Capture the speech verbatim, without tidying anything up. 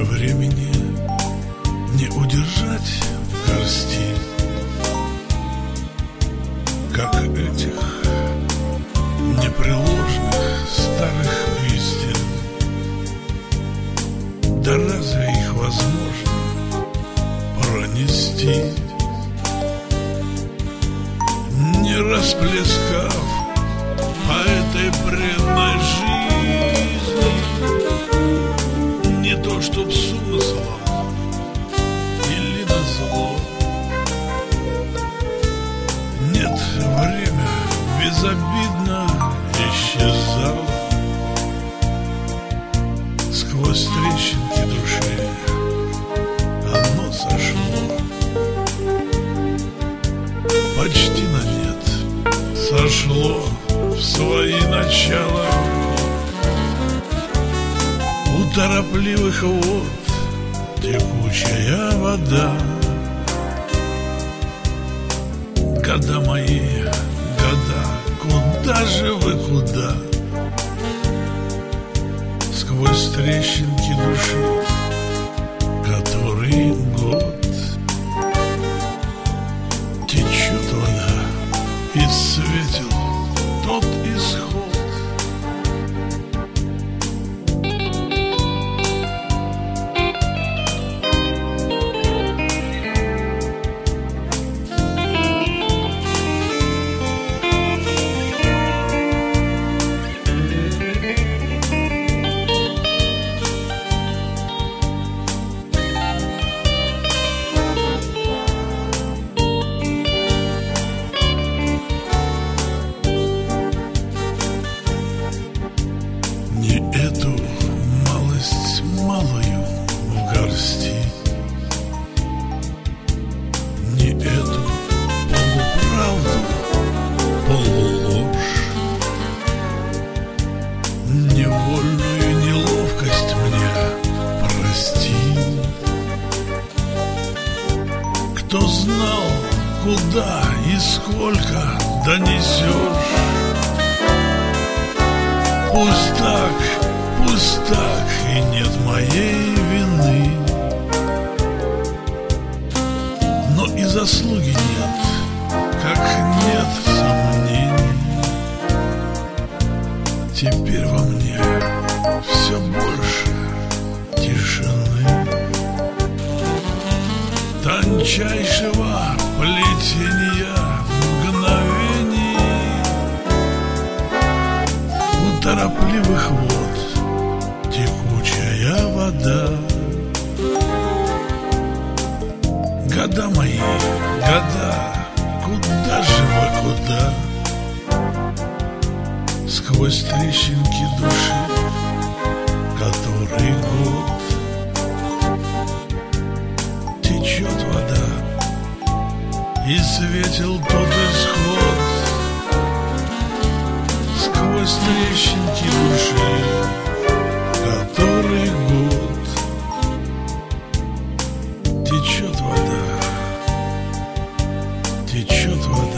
времени не удержать в горсти, как этих непреложных старых истин. Да разве их возможно пронести, не расплескав по этой бренной жизни не то чтоб с умыслом или назло? Нет, время безобидно исчезало сквозь трещинки души, оно сошло почти на нет, сошло в свои начала. У торопливых вод текучая вода. Года мои, года, куда же вы, куда? Сквозь трещинки души, который год течет вода, и светил тот исход. Эту малость малую в горсти, не эту полуправду, полуложь, невольную неловкость мне прости. Кто знал, куда и сколько донесешь? Пусть так, пусть так, и нет моей вины, но и заслуги нет, как нет сомнений. Теперь во мне все больше тишины, тончайшего плетения мгновений. У торопливых вод текучая вода. Года мои, года, куда же вы, куда? Сквозь трещинки души, который год течет вода, и светил тот исход. Сквозь трещинки души, который год течет вода, течет вода.